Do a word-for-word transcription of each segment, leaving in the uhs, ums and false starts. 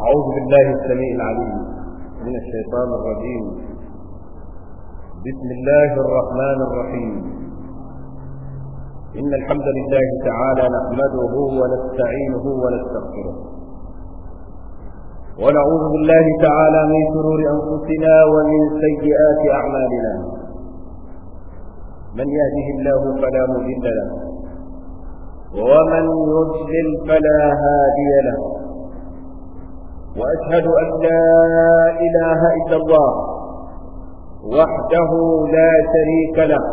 أعوذ بالله السميع العليم من الشيطان الرجيم. بسم الله الرحمن الرحيم. إن الحمد لله تعالى نحمده ونستعينه ونستغفره، ونعوذ بالله تعالى من شرور أنفسنا ومن سيئات أعمالنا. من يهده الله فلا مضل له، ومن يضلل فلا هادي له. وأشهد أن لا إله إلا الله وحده لا شريك له،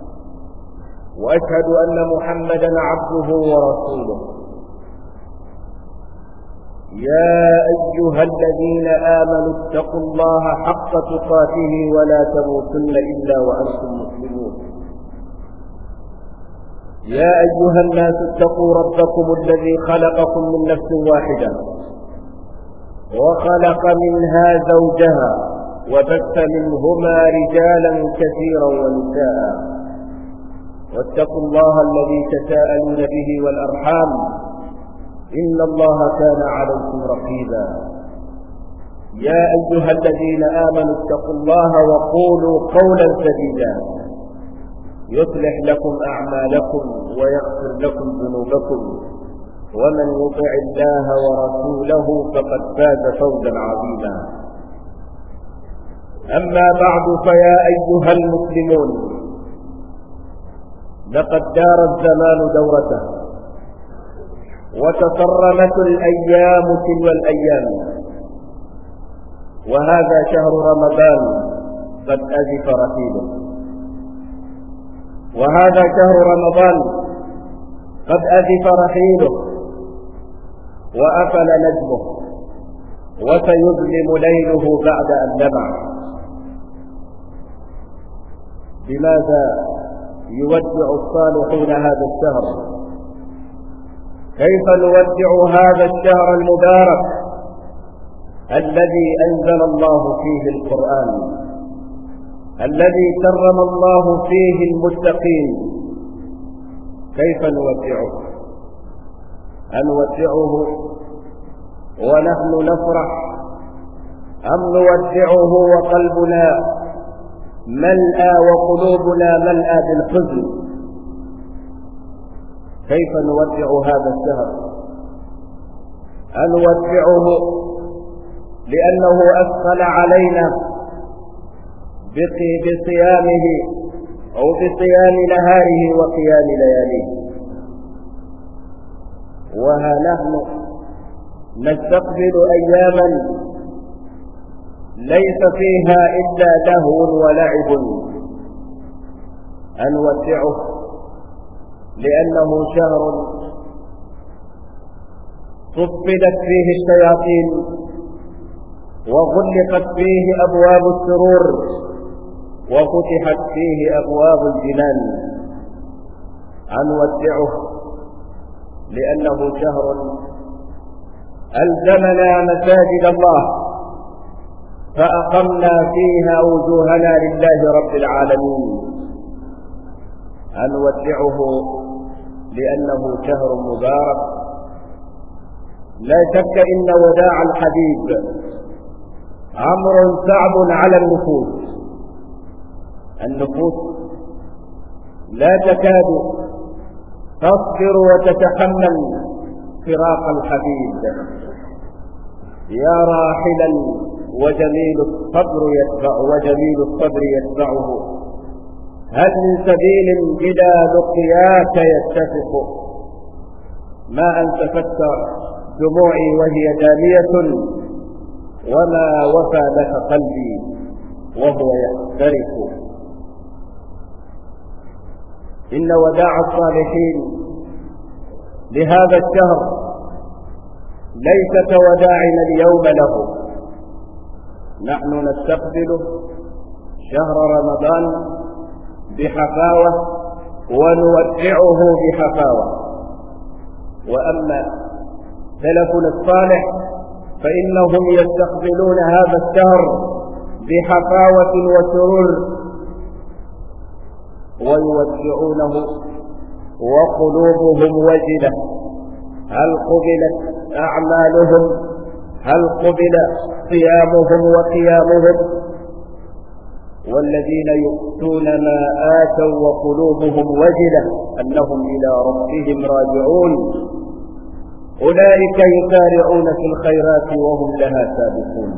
وأشهد أن محمدا عبده ورسوله. يا أيها الذين آمنوا اتقوا الله حق تقاته ولا تموتن إلا وأنتم مسلمون. يا أيها الناس اتقوا ربكم الذي خلقكم من نفس واحدة وخلق منها زوجها وبث منهما رجالا كثيرا ونساء، واتقوا الله الذي تساءلون به والأرحام إن الله كان عليكم رقيبا. يا أيها الذين آمنوا اتقوا الله وقولوا قولا سديدا يصلح لكم أعمالكم ويغفر لكم ذنوبكم، ومن يطع الله ورسوله فقد فاز فوزا عظيما. أما بعد، فيا أيها المسلمون، لقد دار الزمان دورته وتصرمت الأيام تلو الأيام، وهذا شهر رمضان قد أزف رحيله، وهذا شهر رمضان قد أزف رحيله وأفل نجمه، وسيظلم ليله بعد أن لمع. بماذا يودع الصالحون هذا الشهر؟ كيف نودع هذا الشهر المبارك الذي أنزل الله فيه القرآن، الذي كرم الله فيه المتقين؟ كيف نودعه؟ أنودعه ونحن نفرح، أم نودعه وقلبنا ملأى وقلوبنا ملأى بالحزن؟ كيف نودع هذا الشهر؟ أنودعه لأنه أثقل علينا بصيامه أو بصيام نهاره وقيام لياليه، وها نحن نستقبل أياما ليس فيها إلا لهو ولعب. أنودعه لأنه شهر صفدت فيه الشياطين وغلقت فيه أبواب السرور وفتحت فيه أبواب الجنان. أنودعه لأنه شهر ألزمنا مساجد الله فأقمنا فيها وجوهنا لله رب العالمين. أنودعه لأنه شهر مبارك. لا شك إن وداع الحبيب أمر صعب على النفوس. النفوس لا تكاد تصبر وتتحمل فراق الحبيب. يا راحلا وجميل الصبر يتبع وجميل الصبر يتبعه، هل من سبيل بلا لقياك يتفق؟ ما أن تفتر دموعي وهي دامية، وما وفى لك قلبي وهو يحترق. إن وداع الصالحين لهذا الشهر ليس كوداعنا اليوم له. نحن نستقبل شهر رمضان بحفاوة ونودعه بحفاوة، وأما سلفنا الصالح فإنهم يستقبلون هذا الشهر بحفاوة وسرور ويودعونه وقلوبهم وجلة. هل قبلت أعمالهم هل قبل صيامهم وقيامهم؟ والذين يؤتون ما آتوا وقلوبهم وجلة أنهم إلى ربهم راجعون أولئك يسارعون في الخيرات وهم لها سابقون.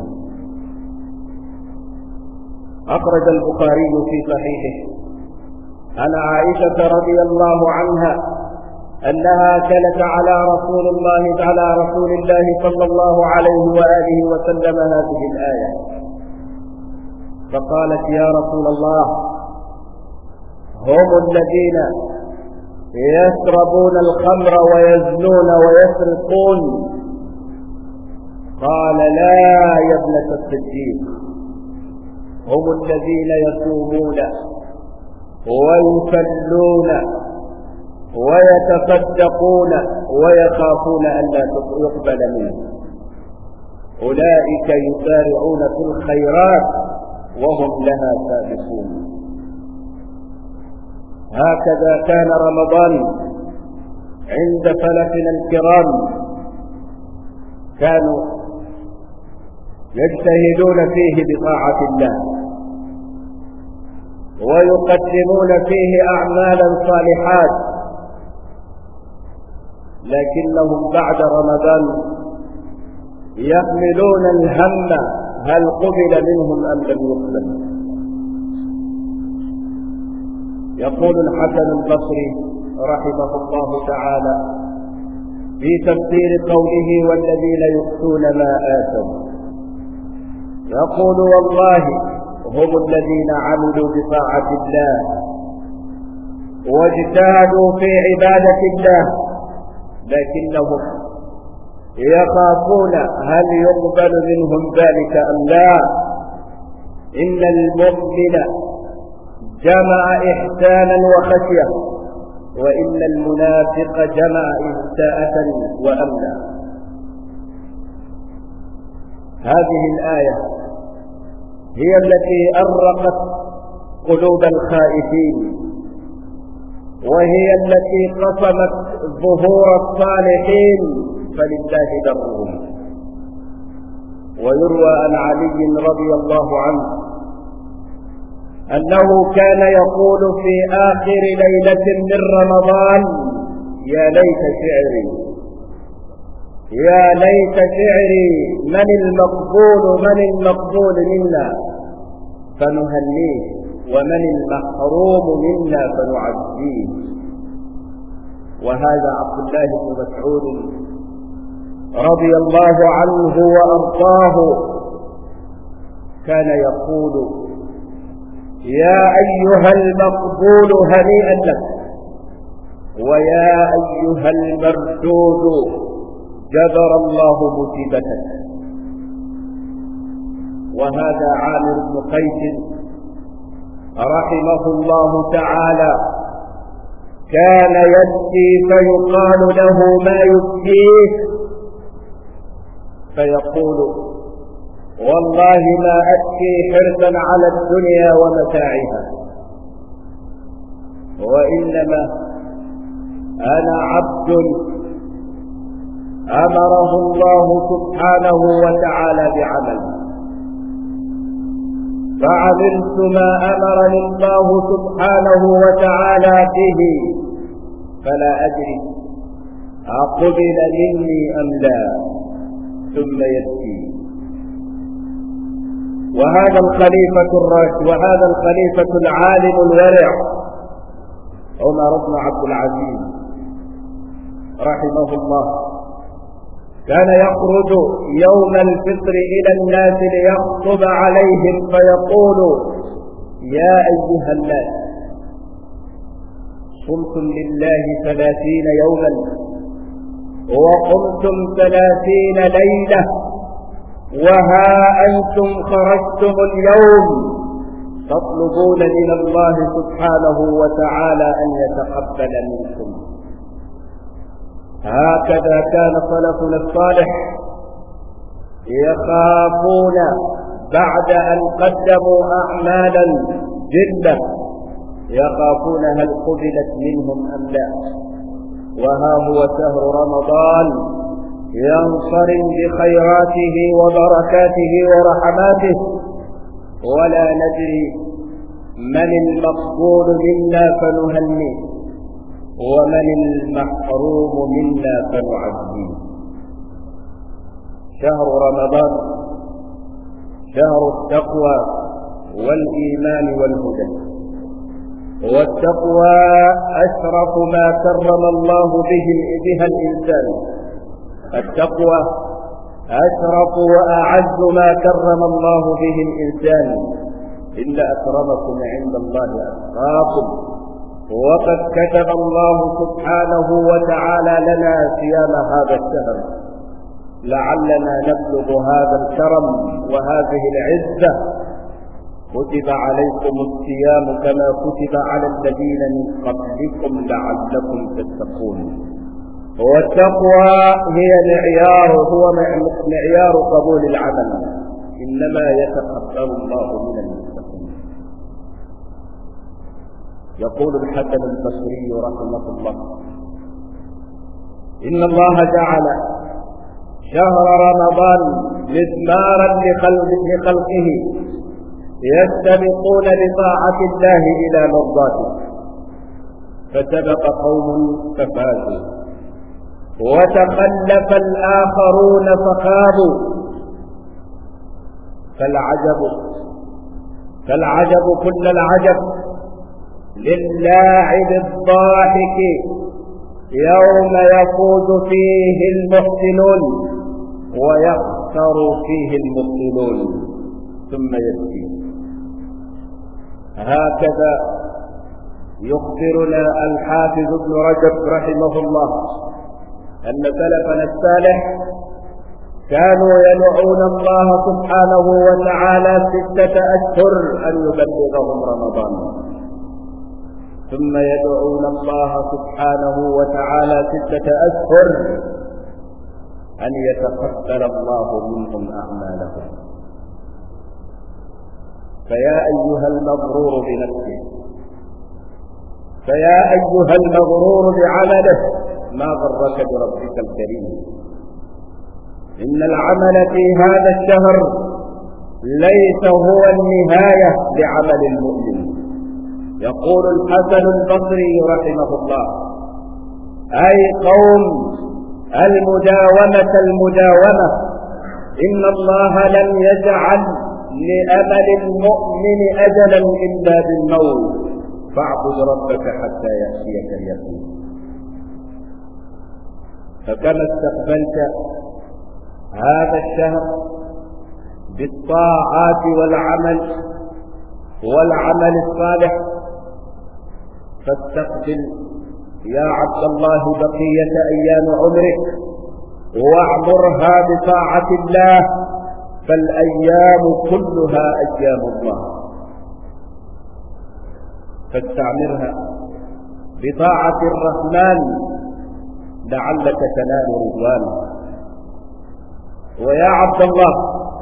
أخرج البخاري في صحيحه عن عائشة رضي الله عنها أنها كانت على رسول الله على رسول الله صلى الله عليه وآله وسلم هذه الآية، فقالت: يا رسول الله، هم الذين يشربون الخمر ويزنون ويسرقون. قال: لا يا ابنة الصديق، هم الذين يصومون ويصلون ويتصدقون ويخافون أن لا يقبل منهم، أولئك يسارعون في الخيرات وهم لها سابقون. هكذا كان رمضان عند سلفنا الكرام، كانوا يجتهدون فيه بطاعة الله ويقدمون فيه أعمالا صالحات، لكنهم بعد رمضان يحملون الهم هل قبل منهم أم لم يقبل. يقول الحسن البصري رحمه الله تعالى في تفسير قوله: والذين يؤتون ما آتوا، يقول: والله هم الذين عملوا بطاعة الله واجتهدوا في عبادة الله، لكنهم يخافون هل يقبل منهم ذلك أم لا. إن المؤمن جمع إحسانا وخشية، وإن المنافق جمع إساءة وأمنا. هذه الآية هي التي أرقت قلوب الخائفين، وهي التي قسمت ظهور الصالحين، فلله درهم. ويروى عن علي رضي الله عنه أنه كان يقول في آخر ليلة من رمضان: يا ليت شعري يا ليت شعري من المقبول من المقبول منا فنهنيه، ومن المحروم منا فنعزيه. وهذا عبد الله بن مسعود رضي الله عنه وأرضاه كان يقول: يا أيها المقبول هنيئا لك، ويا أيها المردود جبر الله مصيبتك. وهذا عامر بن قيس رحمه الله تعالى كان يبكي فيقال له: ما يبكيك؟ فيقول: والله ما أبكي حرصا على الدنيا ومتاعها، وإنما أنا عبد أمره الله سبحانه وتعالى بعمل، فعملت ما أمرني الله سبحانه وتعالى به، فلا أدري أقبل مني أم لا، ثم يبكي. وهذا الخليفة الراشد وهذا الخليفة العالم الورع عمر بن عبد العزيز رحمه الله كان يخرج يوم الفطر إلى الناس ليخطب عليهم فيقول: يا أيها الناس، صمتم لله ثلاثين يوما وقمتم ثلاثين ليلة، وها أنتم خرجتم اليوم تطلبون من الله سبحانه وتعالى أن يتقبل منكم. هكذا كان سلفنا الصالح يخافون بعد أن قدموا أعمالا جدا، يخافون هل قبلت منهم أم لا. وها هو شهر رمضان ينصرم بخيراته وبركاته ورحماته، ولا ندري من المقبول منا فنهنيه ومن المحروم منا فنعزيه. شهر رمضان شهر التقوى والإيمان والهدى، والتقوى أشرف ما كرم الله به بها الإنسان. التقوى أشرف وأعز ما كرم الله به الإنسان. إن أكرمكم عند الله أتقاكم. وقد كتب الله سبحانه وتعالى لنا صيام هذا الشهر لعلنا نبلغ هذا الكرم وهذه العزة. كتب عليكم الصيام كما كتب على الذين من قبلكم لعلكم تتقون. والتقوى هي معيار هو معيار قبول العمل، إنما يتقبل الله من المتقين. يقول الحسن البصري رحمه الله: إن الله جعل شهر رمضان مزمارا لخلقه يستبقون بطاعة الله إلى مرضاته، فسبق قوم ففازوا وتخلف الآخرون فخابوا. فالعجب فالعجب كل العجب للاعب الضاحك يوم يفوز فيه المحسنون ويخسر فيه المبطلون ثم يبكي. هكذا يخبرنا الحافظ ابن رجب رحمه الله أن سلفنا الصالح كانوا يدعون الله سبحانه وتعالى ستة أشهر أن يبلغهم رمضان، ثم يدعون الله سبحانه وتعالى ستة أشهر أن يتقبل الله منهم أعمالهم. فيا أيها المغرور بنفسه، فيا أيها المغرور بعمله، ما غرك بربك الكريم. إن العمل في هذا الشهر ليس هو النهاية لعمل المؤمن. يقول الحسن البصري رحمه الله: أي قوم المداومة المداومة، إن الله لم يجعل لأمل المؤمن أجلا إلا بالموت، فاعبد ربك حتى يأتيك اليقين. فكما استقبلت هذا الشهر بالطاعات والعمل والعمل الصالح، فاستقبل يا عبد الله بقية أيام عمرك واعمرها بطاعة الله، فالأيام كلها أيام الله. فاستعمرها بطاعة الرحمن لعلك تنال رضوانه. ويا عبد الله،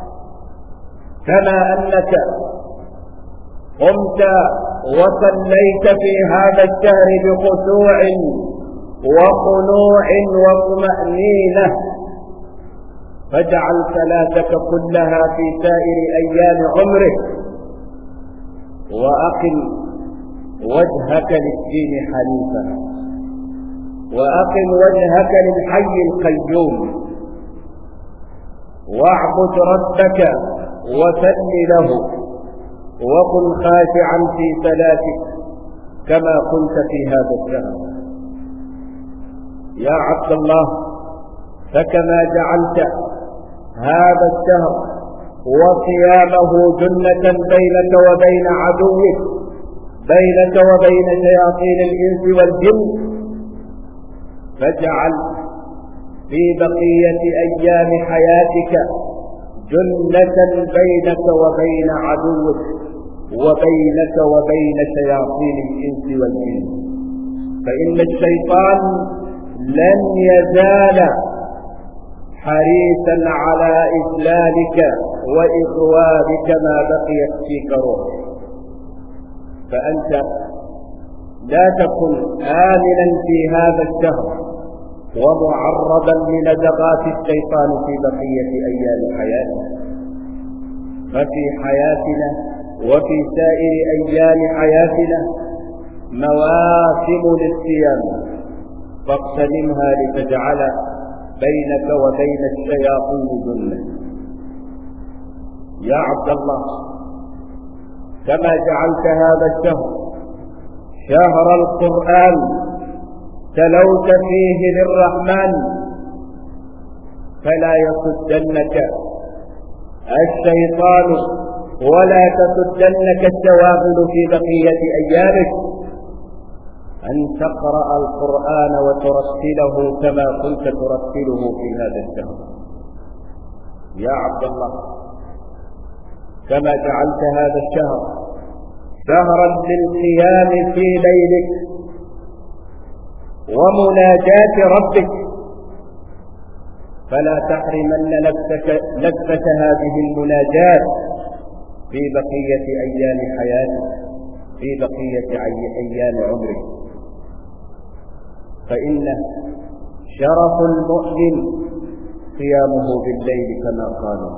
كما أنك قمت وصليت في هذا الشهر بخشوع وخنوع وطمأنينة، فاجعل صلاتك كلها في سائر أيام عمرك، وأقم وجهك للدين حنيفا، وأقم وجهك للحي القيوم، واعبد ربك وسل له، وكن خاشعا في صلاتك كما كنت في هذا الشهر. يا عبد الله، فكما جعلت هذا الشهر وصيامه جنة بينك وبين عدوك، بينك وبين شياطين الإنس والجن، فاجعل في بقية أيام حياتك جنة بينك وبين عدوك وبينك وبين شياطين الإنس والجن، فإن الشيطان لن يزال حريصا على إذلالك وإغوابك ما بقيت فيك روح. فأنت لا تكن آمنا في هذا الشهر ومعرضا لنزغات الشيطان في بقية أيام حياته. ففي حياتنا وفي سائر أيام حياتنا مواسم للصيام، فاغتنمها لتجعل بينك وبين الشياطين جنة. يا عبد الله، كما جعلت هذا الشهر شهر القرآن تلوت فيه للرحمن، فلا يصدنك الشيطان ولا تصدنك الشواغل في بقية أيامك أن تقرأ القرآن وترتله كما كنت ترتله في هذا الشهر. يا عبد الله، كما جعلت هذا الشهر شهرا للقيام في ليلك ومناجاة ربك، فلا تحرمن نفسك لذة هذه المناجاة في بقية أيام حياتك، في بقية أيام عمرك، فإن شرف المؤمن قيامه بالليل كما قالوا.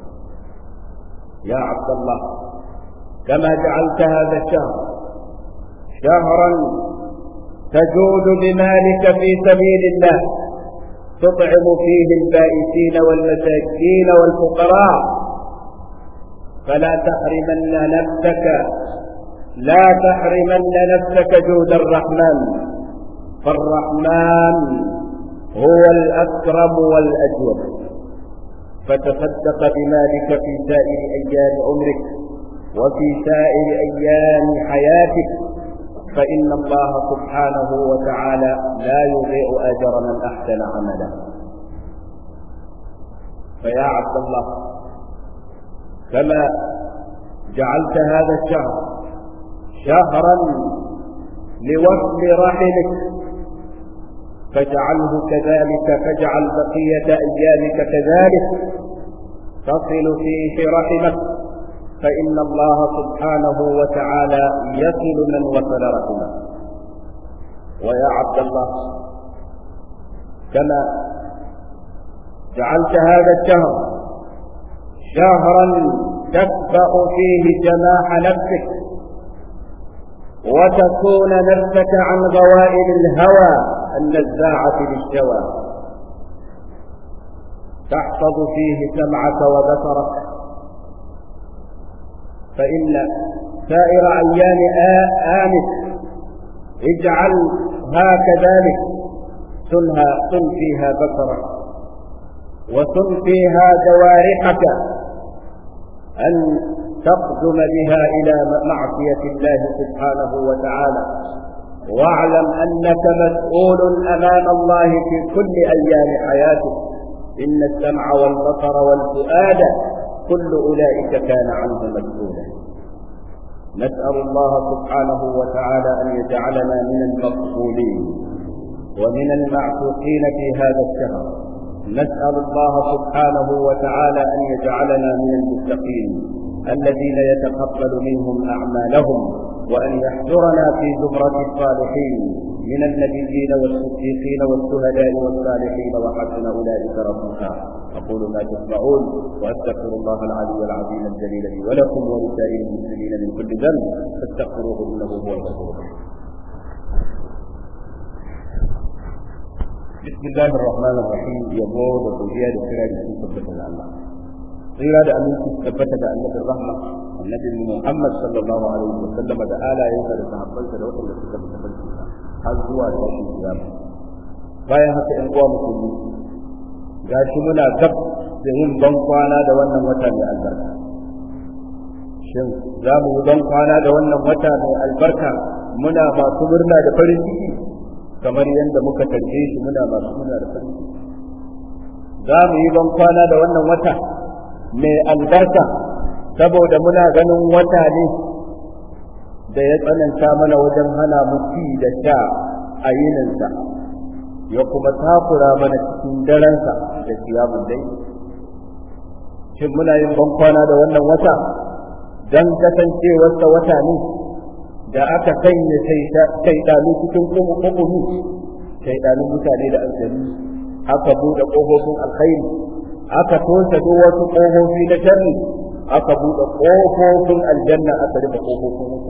يا عبد الله، كما جعلت هذا الشهر شهرا تجود بمالك في سبيل الله، تطعم فيه البائسين والمساكين والفقراء، فلا تحرمن نفسك لا تحرمن نفسك جود الرحمن، فالرحمن هو الأكرم والأجود. فتصدق بمالك في سائر أيام عمرك وفي سائر أيام حياتك، فإن الله سبحانه وتعالى لا يضيع أجر من أحسن عملا. فيا عبد الله، كما جعلت هذا الشهر شهرا لوصل رحمك، فاجعله كذلك، فاجعل بقية أيامك كذلك تصل فيه رحمك، فإن الله سبحانه وتعالى يصل من وصل رحمه. ويا عبد الله، كما جعلت هذا الشهر شهرا تتبع فيه جماح نفسك وتكون نفسك عن غوائل الهوى النزاعة للشوى، تحفظ فيه سمعك وبصرك، فإن سائر أيام آمك اجعلها كذلك، سن فيها بصرك وسن فيها جوارحك أن تقدم بها إلى معصية الله سبحانه وتعالى، واعلم أنك مسؤول أمام الله في كل أيام حياتك. إن السمع والبصر والفؤاد كل أولئك كان عنه مسؤولا. نسأل الله سبحانه وتعالى أن يجعلنا من المقبولين ومن المعتوقين في هذا الشهر. نسأل الله سبحانه وتعالى أن يجعلنا من المتقين الذين يتقبل منهم أعمالهم، وأن يحشرنا في زمرة الصالحين من النبيين والصديقين والشهداء والصالحين وحسن أولئك رفيقا. أقول ما تسمعون وأستغفر الله العلي العظيم الجليل لي ولكم ولسائر المسلمين من كل ذنب فاستغفروه إنه هو الغفور الرحيم. بسم الله الرحمن الرحيم. يقول وزياد الكرام في سبحة الله tsira da aminci tabbata da annabin rahma annabi Muhammad sallallahu alaihi wa sallam da alayensa da sahabbansa da waɗanda suka bi tafarki har zuwa tashin kiyama. Bayan haka ƴan uwa musulmi, gashi muna gab da yin ban kwana da wannan wata mai albarka. Shin za mu yi ban kwana da wannan wata mai albarka muna masu murna da farin ciki kamar yadda muka tarbe shi muna masu murna da farin ciki? Za mu yi ban kwana da wannan wata mai albarka saboda muna ganin wata ne da ya tsananta mana wajen hana mu ci da sha a yininsa, ya kuma takura mana cikin darensa da kiyamun dai. Shin muna yin bankwana da wannan wata don kasancewarsa wata ne da aka sanya shaidanu cikin ƙuƙumi shaydanin mutane da aljanu, aka buɗe ƙofofin alkhairi, aka tosa duk wasu ƙofofi na sharri, aka buɗe ƙofofin aljanna, aka rufe ƙofofin wuta.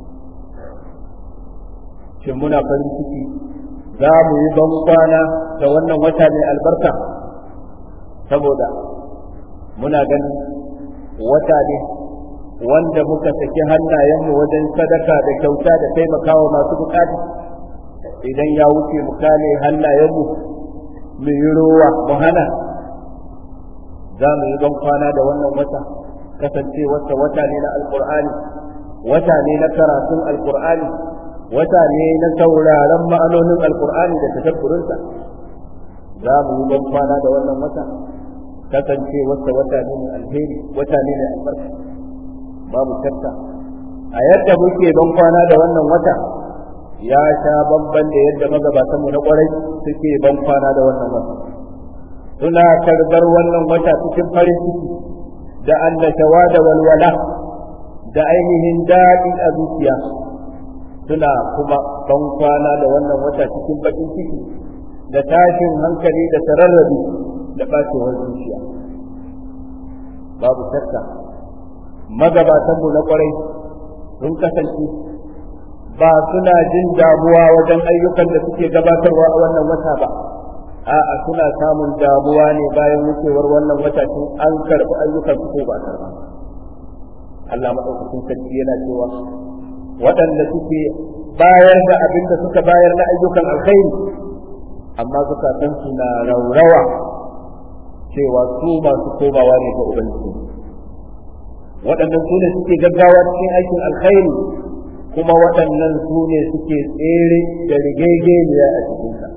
Shin muna farin ciki za mu yi ban kwana da wannan wata mai albarka, saboda muna ganin wata ne wanda muka saki hannayenmu wajen sadaka da kyauta da taimakawa masu bukata. Idan ya wuce mu kale hannayenmu mu yi rowa mu hana. Za mu yi ban kwana da wannan wata, kasancewarsa wata ne na alkur'ani, wata ne na karatun alkur'ani, wata ne na sauraron ma'anonin alkur'ani da tadabburinsa. Za mu yi ban kwana da wannan wata, kasancewarsa wata ne mai alheri, wata ne mai albarka. Babu shakka a yadda muke ban kwana da wannan wata ya sha bamban da yadda magabatanmu na kwarai suke ban kwana da wannan wata. Suna karbar wannan wata cikin farin ciki da annashawa da walwala da ainihin daɗi a zuciya, suna kuma ban kwana da wannan wata cikin bakin ciki da tashin hankali da tararrabi da ɓacewar zuciya. Babu shakka magabatanmu na kwarai sun kasance ba suna jin damuwa wajen ayyukan da suke gabatarwa a wannan wata ba, a'a suna samun damuwa ne bayan wucewar wannan wata tun an karɓi ayyukan su ko ba karɓa. Allah madaukakin sarki yana cewa waɗanda suke bayar da abin da suka bayar na ayyukan alkhairi, amma zukatan su na raurawa cewa su masu komawa ne ga ubangiji. Waɗannan su ne suke gaggawa cikin aikin alkhairi, kuma waɗannan su ne suke tsere da rigegeniya a cikinsa.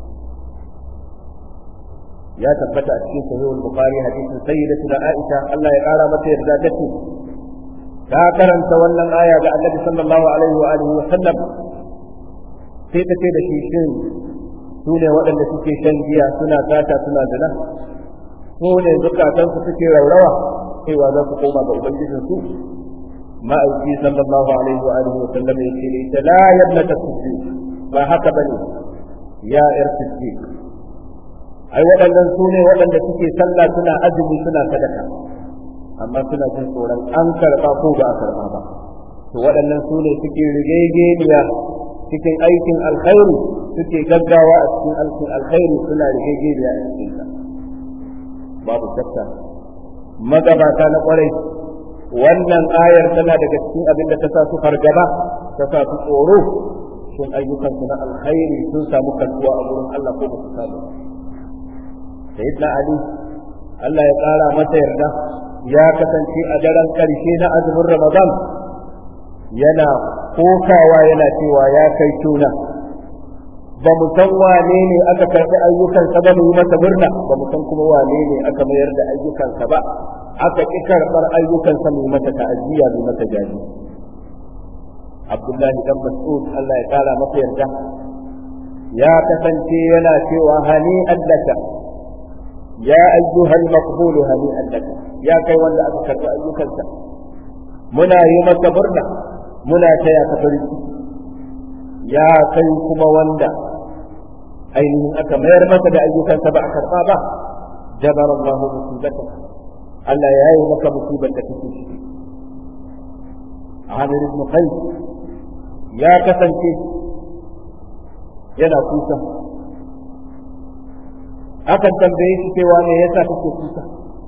Ya tabbata a cikin sahihul bukhari hadisin sayyidatuna Aisha Allah ya kara mata yarda tace ta karanta wannan aya ga Annabi sallallahu alaihi wa alihi wa sallam, sai ta ce da shi shin su ne waɗanda suke shan giya suna sata suna zina, su ne zukatansu suke raurawa cewa za su koma ga ubangijin su? Ma'aiki sallallahu alaihi wa alihi wa sallam ya ce ita la yabnata siddiq, ba haka bane ya yar siddiq. Ai waɗannan su ne waɗanda suke sallah suna azumi suna sadaka, amma suna jin tsoron an karɓa ko ba a karɓa ba. To waɗannan su ne suke rigegeniya cikin aikin alkhairi, suke gaggawa a cikin aikin alkhairi, suna rigegeniya a cikin sa. Babu shakka magabata na kwarai wannan ayar tana daga cikin abin da ta sa su fargaba, ta sa su tsoro, shin ayyukansu na alkhairi sun samu karɓuwa a wurin Allah ko ba su samu. Sayyidina Ali Allah ya ƙara masa yarda ya kasance a daren ƙarshe na azumin Ramadan yana kokawa yana cewa ya kai tuna, ba mu san wane ne aka karɓi ayyukansa ba mu yi masa murna, ba mu san kuma wane ne aka mayar da ayyukansa ba aka ƙi karɓar ayyukansa mu yi masa ta'aziyya mu masa jaji. Abdullahi dan Mas'ud Allah ya ƙara masa yarda ya kasance yana cewa hani allaka ya ayyuhal maqbulu hani'an lak, ya kai wanda aka karɓi ayyukansa muna yi masa murna, muna taya ka farin ciki. Ya kai kuma wanda ainihin aka mayar masa da ayyukansa ba a karɓa ba, jabar Allah musibata, Allah ya yi maka musibar da kake ciki. Amir ibn Qais ya kasance yana kusa, akan tambaye shi cewa me yasa kake kuka,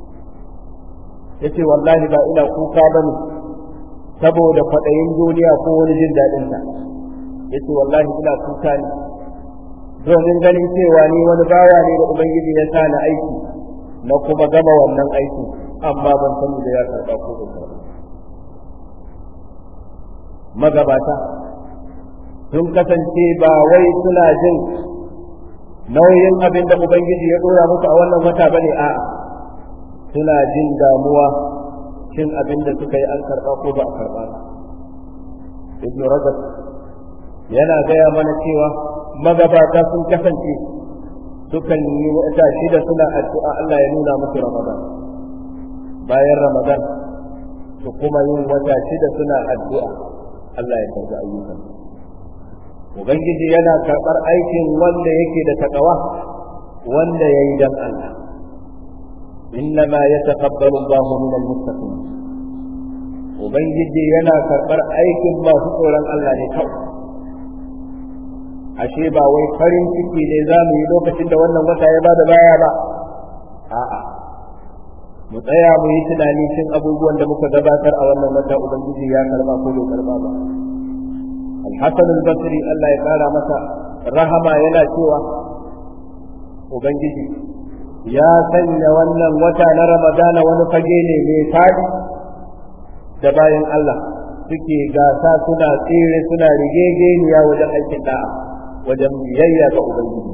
yace wallahi ba ina kuka bane saboda kwaɗayin duniya ko wani jin daɗin ta, yace wallahi ina kuka ne domin ganin cewa ni wani bawa ne da ubangiji ya sa na aiki na kuma gama wannan aiki, amma ban sani da ya karɓa ko bai karɓa. Magabata sun kasance ba wai suna jin nauyin abin da ubangiji ya dora musu a wannan wata bane, a'a suna jin damuwa cin abin da suka yi an karɓa ko ba a karɓa ba. Ibn Rajab yana gaya mana cewa magabata sun kasance sukan yi wata shida suna addu'a Allah ya nuna musu Ramadan, bayan Ramadan su kuma yin wata shida suna addu'a Allah ya karɓi ayyukan. ubangiji yana karɓar aikin wanda yake da takawa wanda yayi dan Allah innama yataqabbalu Allahu minal muttaqin ubangiji yana karɓar aikin masu tsoron Allah ne kawai ashe ba wai farin ciki ne za mu yi lokacin da wannan wata ya bada baya ba a'a mu tsaya mu yi tunani cin abubuwan da muka gabatar a wannan wata ubangiji ya karba ko bai karba ba al-Hasan al-Basri Allah ya kara masa rahama yana cewa ubangiji ya sanya wannan wata na Ramadana wani fage ne mai fadi da bayan Allah suke gasa suna tsere suna rigegeniya wajen aikin da'a wajen biyayya ga ubangiji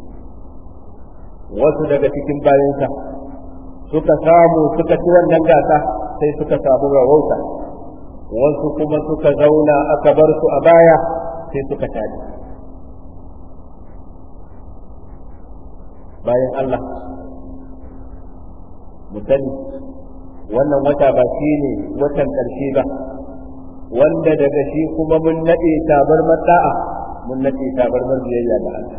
wasu daga cikin bayansa suka samu suka ci wannan gasa sai suka samu rawauta wasu kuma suka zauna aka bar su a baya sai suka tafi bayan Allah mutane wannan wata ba shi ne watan ƙarshe ba wanda daga shi kuma mun naɗe tabarmar da'a mun naɗe tabarmar biyayya da Allah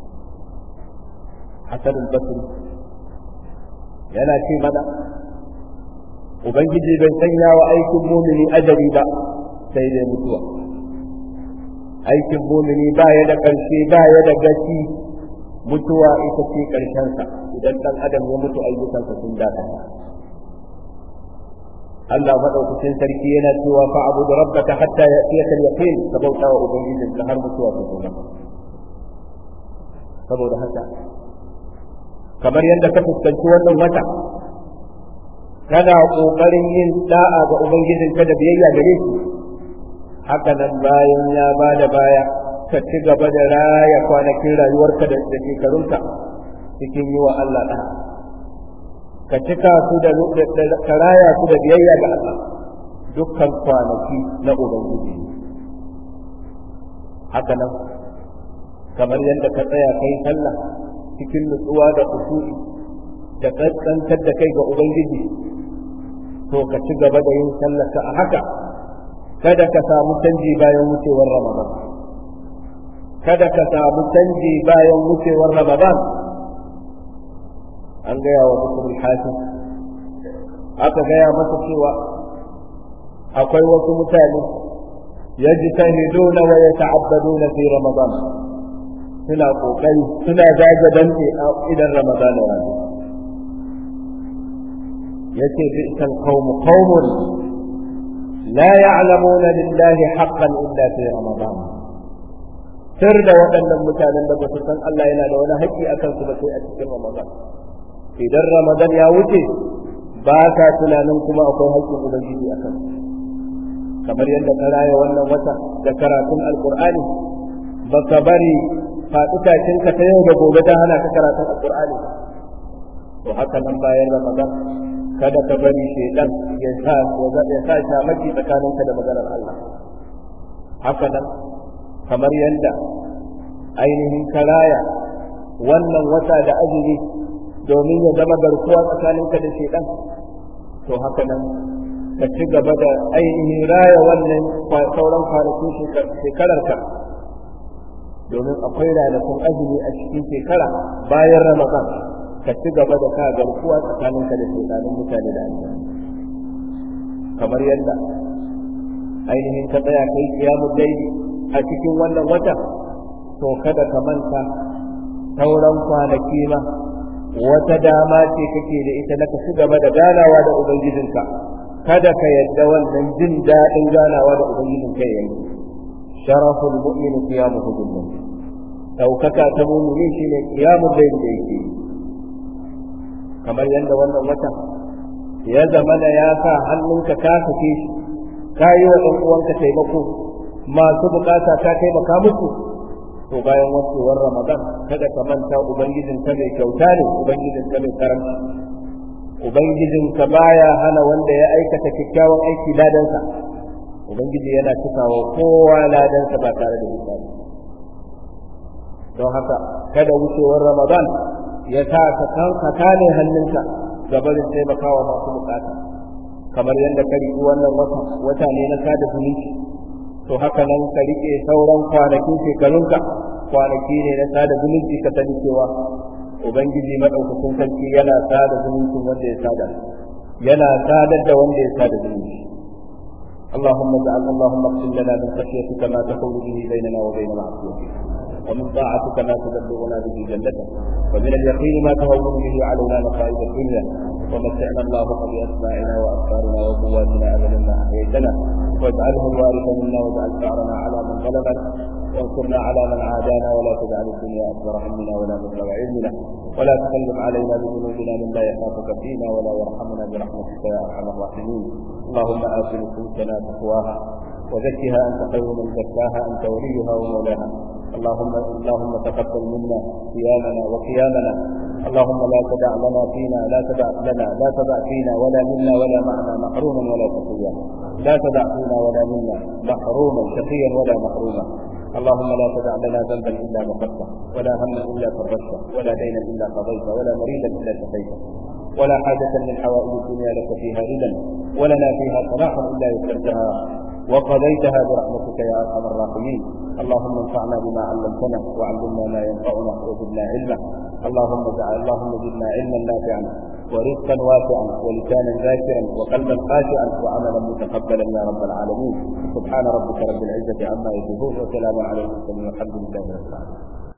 Hasan al-Basri yana ce mana ubangiji bai sanya wa aikin mumini ajali ba sai dai mutuwa aikin mumini ba ya da ƙarshe ba ya da gaci mutuwa ita ce ƙarshensa idan ɗan adam ya mutu ayyukansa sun dakata Allah madaukakin sarki yana cewa fa'budu rabbaka hatta ya'tiyaka al-yaqin ka bauta wa ubangijinka har mutuwa ta zo maka saboda haka kamar yadda ka fuskanci wannan wata kana kokarin yin da'a ga ubangijinka da biyayya gare shi haka nan bayan ya bada baya ka ci gaba da raya kwanakin rayuwarka da shekarunka cikin yi wa Allah da'a ka cika su da ka raya su da biyayya ga Allah dukkan kwanaki na ubangiji haka nan kamar yadda ka tsaya kai sallah cikin nutsuwa da kusuri da kaskantar da kai ga ubangiji to ka ci gaba da yin sallarka a haka kada ka samu canji bayan wucewar ramadan kada ka samu canji bayan wucewar ramadan an gaya wa mutum hasim aka gaya masa cewa akwai wasu mutane yajtahiduna wa yata'abbaduna fi ramadan suna kokari suna daga dantse a idan ramadan ya zo yace bi'sal qawm qawmun la ya'lamuna lillahi haqqan illa fi ramadan sir da waɗannan mutanen da ba su san Allah yana da wani haƙƙi akan su ba sai a cikin ramadan idan ramadan ya wuce ba ka tunanin kuma akwai haƙƙin ubangiji a kan kamar yadda ka raya wannan wata da karatun alƙur'ani ba ka bari faɗi tashinka ta yau da gobe ta hana ka karatun alƙur'ani to haka nan bayan ramadan kada ka bari shaitan ya sa ya sa shamaki tsakaninka da maganar Allah haka nan kamar yadda ainihin ka raya wannan wata da azumi domin ya zama garkuwa tsakaninka da shaitan to haka nan ka ci gaba da ainihin raya wannan sauran kwanakin shekararka domin akwai ranakun azumi a cikin shekara bayan ramadan ka ci gaba da ka garkuwa tsakaninka da shaitanin mutane da Allah kamar yadda ainihin ka tsaya kai qiyamul layli a cikin wannan wata to kada ka manta sauran kwanaki ma wata dama ce kake da ita na ka ci gaba da ganawa da ubangijinka kada ka yadda wannan jin daɗin ganawa da ubangijinka ya yi sharaful mu'min qiyamuhu billah daukaka ta mu'mini shine qiyamul layl da yake kamar yadda wannan wata ya zamana ya sa hannunka ka sake shi ka yi wa ɗan uwanka taimako masu bukata ka taimaka musu to bayan wacewar ramadan kada ka manta ubangijin ka mai kyauta ne ubangijin ka mai karamci ubangijin ka baya hana wanda ya aikata kyakkyawan aiki ladansa ubangiji yana cikawa kowa ladansa ba tare da hisabi don haka kada wucewar ramadan ya sa ka kane hannunka gabarin taimakawa masu bukata kamar yadda ka riƙi wannan wata wata ne na sada zumunci to haka nan ka rike sauran kwanakin shekarunka kwanaki ne na sada zumunci ka sani cewa ubangiji madaukakin sarki yana sada zumuncin wanda ya sada yana sadar da wanda ya sada zumunci اللهم اجعل اللهم اغفر لنا من خشيتك ما تحول به بيننا وبين معصيتك ومن طاعتك ما تبلغنا به جنتك ومن اليقين ما تهون به علينا مصائب الدنيا ومتعنا اللهم باسماعنا وابصارنا وقواتنا ابدا ما احييتنا واجعله الوارث منا واجعل ثارنا على من ظلمنا وانصرنا على من عادانا ولا تجعل الدنيا اكبر همنا ولا مبلغ علمنا ولا تسلط علينا بذنوبنا من لا يخافك فينا ولا يرحمنا برحمتك يا ارحم الراحمين اللهم آت نفوسنا تقواها وزكها انت خير من زكاها انت وليها ومولاها اللهم اللهم تقبل منا صيامنا وقيامنا اللهم لا تدع لنا فينا لا تدع لنا لا تدع فينا ولا منا ولا معنا محروما ولا شقيا لا تدع فينا ولا منا محروما شقيا ولا محروما اللهم لا تدع لنا ذنبا الا غفرته ولا هما الا فرجته ولا دينا الا قضيته ولا مريدا الا شفيته ولا حاجة من حوائج الدنيا لك فيها ردا ولنا فيها صلاح الا يسرتها وقضيتها برحمتك يا ارحم الراحمين اللهم انفعنا بما علمتنا وعلمنا ما ينفعنا وزدنا علما اللهم اجعل اللهم زدنا علما نافعا ورزقا واسعا ولسانا ذاكرا وقلبا خاشعا وعملا متقبلا يا رب العالمين سبحان ربك رب العزة عما يصفون وسلام على المرسلين والحمد لله رب العالمين.